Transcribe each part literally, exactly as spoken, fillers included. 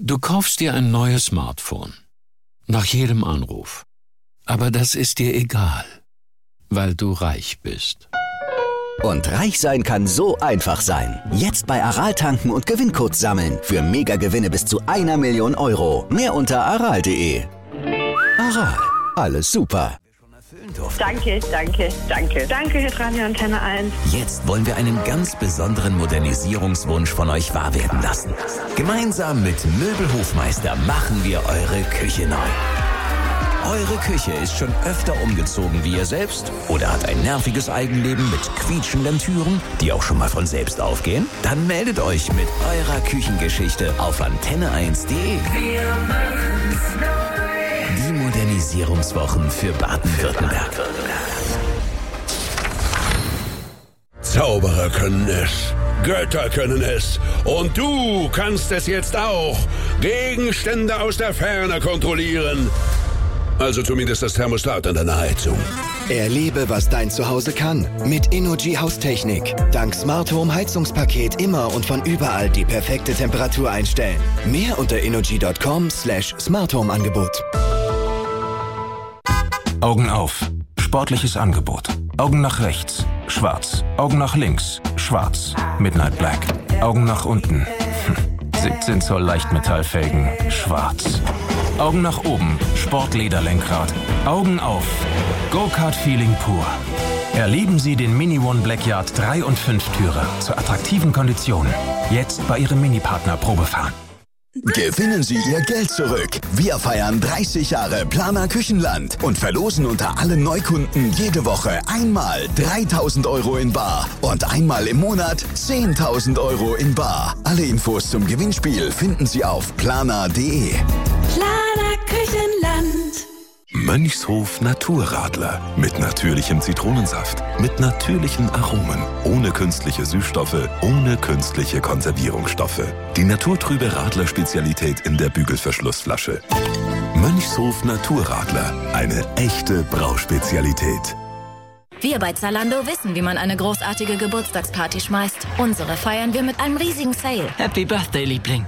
Du kaufst dir ein neues Smartphone. Nach jedem Anruf. Aber das ist dir egal, weil du reich bist. Und reich sein kann so einfach sein. Jetzt bei Aral tanken und Gewinncodes sammeln. Für Mega-Gewinne bis zu einer Million Euro. Mehr unter aral punkt de. Aral, alles super. Danke, danke, danke. Danke, Hitradio Antenne eins. Jetzt wollen wir einen ganz besonderen Modernisierungswunsch von euch wahr werden lassen. Gemeinsam mit Möbelhofmeister machen wir eure Küche neu. Eure Küche ist schon öfter umgezogen wie ihr selbst oder hat ein nerviges Eigenleben mit quietschenden Türen, die auch schon mal von selbst aufgehen? Dann meldet euch mit eurer Küchengeschichte auf antenne eins punkt de. Die Modernisierungswochen für Baden-Württemberg. Zauberer können es, Götter können es und du kannst es jetzt auch. Gegenstände aus der Ferne kontrollieren. Also zumindest das Thermostat an deiner Heizung. Erlebe, was dein Zuhause kann. Mit Innogy Haustechnik. Dank Smart Home Heizungspaket immer und von überall die perfekte Temperatur einstellen. Mehr unter innogy punkt com slash smarthome Angebot. Augen auf. Sportliches Angebot. Augen nach rechts. Schwarz. Augen nach links. Schwarz. Midnight Black. Augen nach unten. siebzehn Zoll Leichtmetallfelgen. Schwarz. Augen nach oben. Sportlederlenkrad. Augen auf. Go-Kart-Feeling pur. Erleben Sie den Mini One Blackyard drei und fünf Türer zu attraktiven Konditionen. Jetzt bei Ihrem Mini-Partner Probefahren. Gewinnen Sie Ihr Geld zurück. Wir feiern dreißig Jahre Planer Küchenland und verlosen unter allen Neukunden jede Woche einmal dreitausend Euro in bar und einmal im Monat zehntausend Euro in bar. Alle Infos zum Gewinnspiel finden Sie auf planer punkt de. Planer Küchenland. Mönchshof Naturradler. Mit natürlichem Zitronensaft. Mit natürlichen Aromen. Ohne künstliche Süßstoffe. Ohne künstliche Konservierungsstoffe. Die naturtrübe Radler-Spezialität in der Bügelverschlussflasche. Mönchshof Naturradler. Eine echte Brauspezialität. Wir bei Zalando wissen, wie man eine großartige Geburtstagsparty schmeißt. Unsere feiern wir mit einem riesigen Sale. Happy Birthday, Liebling.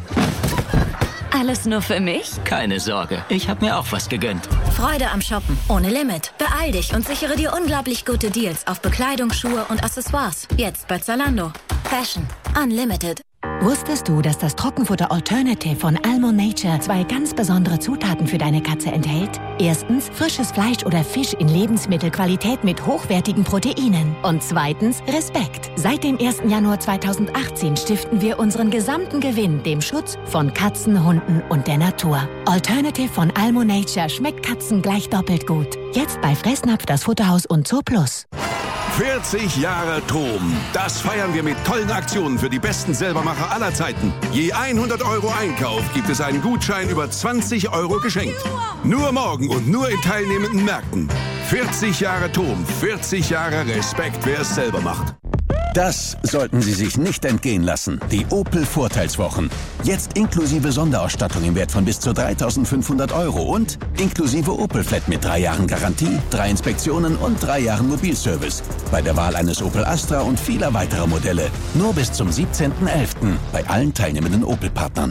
Alles nur für mich? Keine Sorge, ich habe mir auch was gegönnt. Freude am Shoppen, ohne Limit. Beeil dich und sichere dir unglaublich gute Deals auf Bekleidung, Schuhe und Accessoires. Jetzt bei Zalando. Fashion Unlimited. Wusstest du, dass das Trockenfutter Alternative von Almo Nature zwei ganz besondere Zutaten für deine Katze enthält? Erstens frisches Fleisch oder Fisch in Lebensmittelqualität mit hochwertigen Proteinen. Und zweitens Respekt. Seit dem ersten Januar zweitausendachtzehn stiften wir unseren gesamten Gewinn dem Schutz von Katzen, Hunden und der Natur. Alternative von Almo Nature schmeckt Katzen gleich doppelt gut. Jetzt bei Fressnapf, das Futterhaus und Zoo Plus. vierzig Jahre Trom. Das feiern wir mit tollen Aktionen für die besten Selbermacher aller Zeiten. Je hundert Euro Einkauf gibt es einen Gutschein über zwanzig Euro geschenkt. Nur morgen und nur in teilnehmenden Märkten. vierzig Jahre Trom, vierzig Jahre Respekt, wer es selber macht. Das sollten Sie sich nicht entgehen lassen. Die Opel-Vorteilswochen. Jetzt inklusive Sonderausstattung im Wert von bis zu dreitausendfünfhundert Euro und inklusive Opel-Flat mit drei Jahren Garantie, drei Inspektionen und drei Jahren Mobilservice. Bei der Wahl eines Opel Astra und vieler weiterer Modelle. Nur bis zum siebzehnten elften bei allen teilnehmenden Opel-Partnern.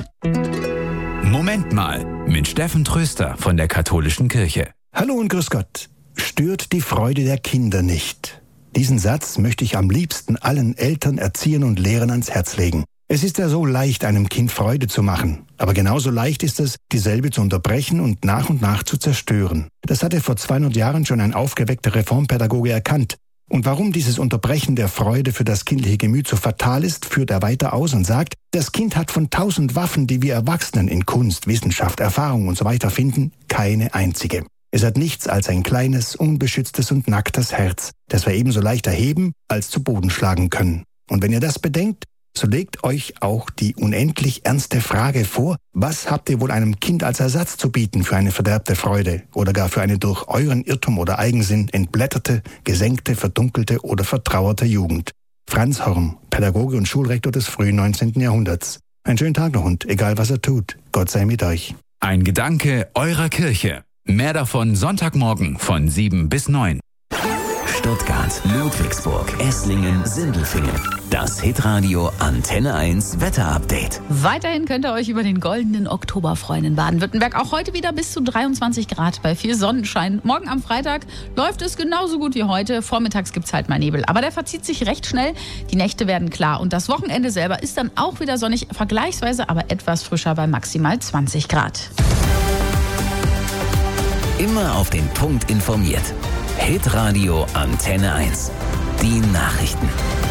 Moment mal, mit Steffen Tröster von der Katholischen Kirche. Hallo und grüß Gott. Stört die Freude der Kinder nicht. Diesen Satz möchte ich am liebsten allen Eltern, Erziehern und Lehrern ans Herz legen. Es ist ja so leicht, einem Kind Freude zu machen. Aber genauso leicht ist es, dieselbe zu unterbrechen und nach und nach zu zerstören. Das hatte vor zweihundert Jahren schon ein aufgeweckter Reformpädagoge erkannt. Und warum dieses Unterbrechen der Freude für das kindliche Gemüt so fatal ist, führt er weiter aus und sagt, das Kind hat von tausend Waffen, die wir Erwachsenen in Kunst, Wissenschaft, Erfahrung und so weiter finden, keine einzige. Es hat nichts als ein kleines, unbeschütztes und nacktes Herz, das wir ebenso leicht erheben als zu Boden schlagen können. Und wenn ihr das bedenkt, so legt euch auch die unendlich ernste Frage vor, was habt ihr wohl einem Kind als Ersatz zu bieten für eine verderbte Freude oder gar für eine durch euren Irrtum oder Eigensinn entblätterte, gesenkte, verdunkelte oder vertrauerte Jugend? Franz Horn, Pädagoge und Schulrektor des frühen neunzehnten Jahrhunderts. Einen schönen Tag noch und egal was er tut, Gott sei mit euch. Ein Gedanke eurer Kirche. Mehr davon Sonntagmorgen von sieben bis neun. Stuttgart, Ludwigsburg, Esslingen, Sindelfingen. Das Hitradio Antenne eins Wetterupdate. Weiterhin könnt ihr euch über den goldenen Oktober freuen in Baden-Württemberg. Auch heute wieder bis zu dreiundzwanzig Grad bei viel Sonnenschein. Morgen am Freitag läuft es genauso gut wie heute. Vormittags gibt es halt mal Nebel. Aber der verzieht sich recht schnell. Die Nächte werden klar. Und das Wochenende selber ist dann auch wieder sonnig. Vergleichsweise aber etwas frischer bei maximal zwanzig Grad. Immer auf den Punkt informiert. Hitradio Antenne eins. Die Nachrichten.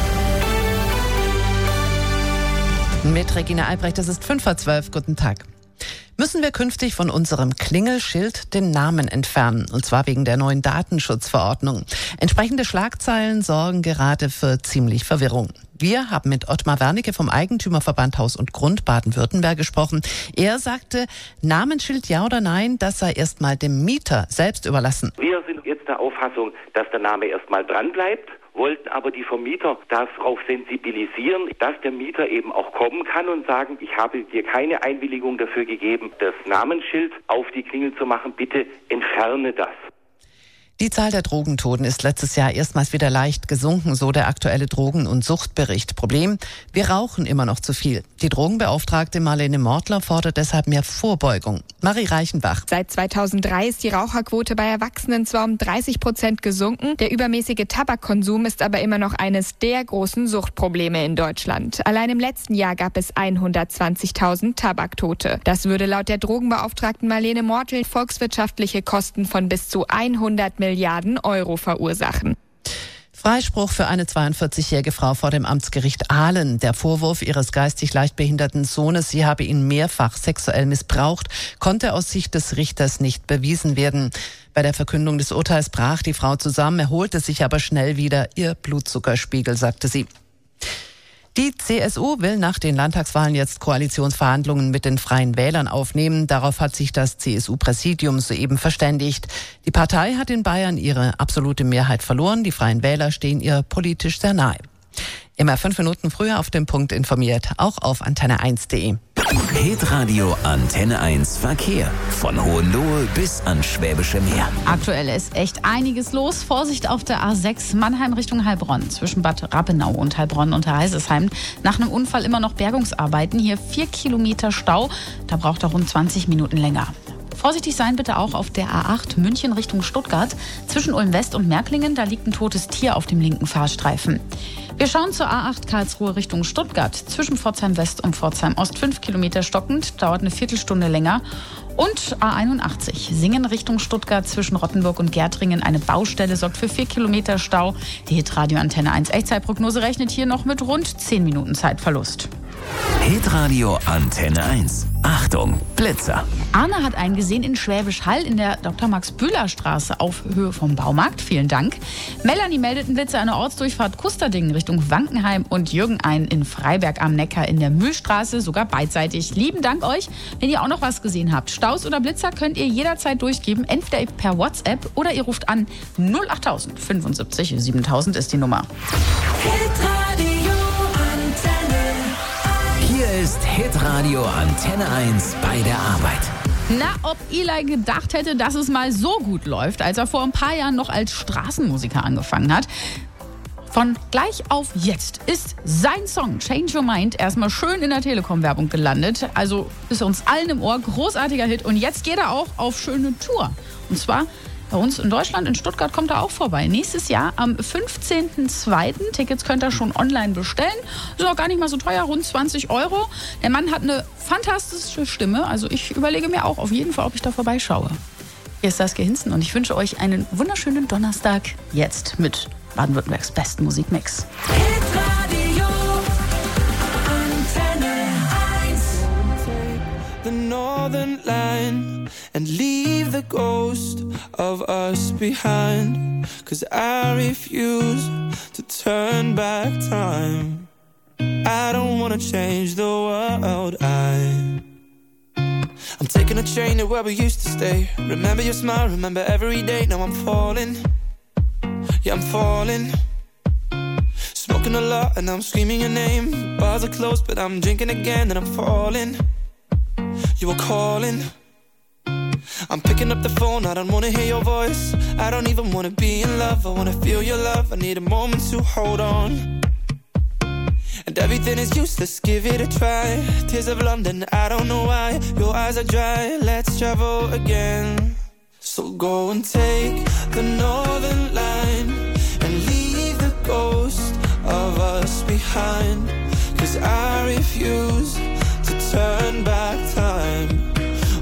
Mit Regina Albrecht, es ist fünf vor zwölf. Guten Tag. Müssen wir künftig von unserem Klingelschild den Namen entfernen, und zwar wegen der neuen Datenschutzverordnung. Entsprechende Schlagzeilen sorgen gerade für ziemlich Verwirrung. Wir haben mit Ottmar Wernicke vom Eigentümerverband Haus und Grund Baden-Württemberg gesprochen. Er sagte, Namensschild ja oder nein, das sei erstmal dem Mieter selbst überlassen. Wir sind jetzt der Auffassung, dass der Name erstmal dran bleibt, wollten aber die Vermieter darauf sensibilisieren, dass der Mieter eben auch kommen kann und sagen, ich habe dir keine Einwilligung dafür gegeben, das Namensschild auf die Klingel zu machen, bitte entferne das. Die Zahl der Drogentoten ist letztes Jahr erstmals wieder leicht gesunken, so der aktuelle Drogen- und Suchtbericht. Problem, wir rauchen immer noch zu viel. Die Drogenbeauftragte Marlene Mortler fordert deshalb mehr Vorbeugung. Marie Reichenbach. Seit zweitausenddrei ist die Raucherquote bei Erwachsenen zwar um dreißig Prozent gesunken, der übermäßige Tabakkonsum ist aber immer noch eines der großen Suchtprobleme in Deutschland. Allein im letzten Jahr gab es hundertzwanzigtausend Tabaktote. Das würde laut der Drogenbeauftragten Marlene Mortler volkswirtschaftliche Kosten von bis zu hundert Milliarden Euro verursachen. Freispruch für eine zweiundvierzigjährige Frau vor dem Amtsgericht Aalen. Der Vorwurf ihres geistig leicht behinderten Sohnes, sie habe ihn mehrfach sexuell missbraucht, konnte aus Sicht des Richters nicht bewiesen werden. Bei der Verkündung des Urteils brach die Frau zusammen, erholte sich aber schnell wieder. Ihr Blutzuckerspiegel, sagte sie. Die C S U will nach den Landtagswahlen jetzt Koalitionsverhandlungen mit den Freien Wählern aufnehmen. Darauf hat sich das C S U-Präsidium soeben verständigt. Die Partei hat in Bayern ihre absolute Mehrheit verloren. Die Freien Wähler stehen ihr politisch sehr nahe. Immer fünf Minuten früher auf den Punkt informiert, auch auf antenne eins punkt de. Hitradio Antenne eins Verkehr. Von Hohenlohe bis ans Schwäbische Meer. Aktuell ist echt einiges los. Vorsicht auf der A sechs Mannheim Richtung Heilbronn. Zwischen Bad Rappenau und Heilbronn unter Heisesheim. Nach einem Unfall immer noch Bergungsarbeiten. Hier vier Kilometer Stau. Da braucht er rund zwanzig Minuten länger. Vorsichtig sein bitte auch auf der A acht München Richtung Stuttgart. Zwischen Ulm-West und Märklingen, da liegt ein totes Tier auf dem linken Fahrstreifen. Wir schauen zur A acht Karlsruhe Richtung Stuttgart. Zwischen Pforzheim West und Pforzheim Ost fünf Kilometer stockend, dauert eine Viertelstunde länger. Und A einundachtzig Singen Richtung Stuttgart zwischen Rottenburg und Gärtringen. Eine Baustelle sorgt für vier Kilometer Stau. Die Hitradio Antenne eins Echtzeitprognose rechnet hier noch mit rund zehn Minuten Zeitverlust. Hitradio Antenne eins. Achtung, Blitzer. Arne hat einen gesehen in Schwäbisch Hall in der Doktor Max-Bühler Straße auf Höhe vom Baumarkt. Vielen Dank. Melanie meldet einen Blitzer an der Ortsdurchfahrt Kusterdingen Richtung Wankenheim und Jürgen einen in Freiberg am Neckar in der Mühlstraße, sogar beidseitig. Lieben Dank euch. Wenn ihr auch noch was gesehen habt, Staus oder Blitzer könnt ihr jederzeit durchgeben, entweder per WhatsApp oder ihr ruft an null acht null null fünfundsiebzig siebentausend ist die Nummer. Hier ist Hitradio Antenne eins bei der Arbeit. Na, ob Eli gedacht hätte, dass es mal so gut läuft, als er vor ein paar Jahren noch als Straßenmusiker angefangen hat. Von gleich auf jetzt ist sein Song Change Your Mind erstmal schön in der Telekom-Werbung gelandet. Also ist uns allen im Ohr, großartiger Hit. Und jetzt geht er auch auf schöne Tour. Und zwar bei uns in Deutschland, in Stuttgart kommt er auch vorbei. Nächstes Jahr am fünfzehnten zweiten Tickets könnt ihr schon online bestellen. Ist auch gar nicht mal so teuer, rund zwanzig Euro. Der Mann hat eine fantastische Stimme. Also ich überlege mir auch auf jeden Fall, ob ich da vorbeischaue. Hier ist Saskia Hinzen und ich wünsche euch einen wunderschönen Donnerstag. Jetzt mit Baden-Württembergs besten Musikmix. Hitradio Antenne eins. The northern line and leave the ghost of us behind, 'cause I refuse to turn back time. I don't wanna change the world. I I'm taking a train to where we used to stay. Remember your smile, remember every day. Now I'm falling, yeah I'm falling. Smoking a lot and I'm screaming your name. Bars are closed but I'm drinking again and I'm falling. You were calling, I'm picking up the phone, I don't wanna hear your voice. I don't even wanna be in love, I wanna feel your love. I need a moment to hold on. And everything is useless, give it a try. Tears of London, I don't know why. Your eyes are dry, let's travel again. So go and take the northern line and leave the ghost of us behind. Cause I refuse to turn back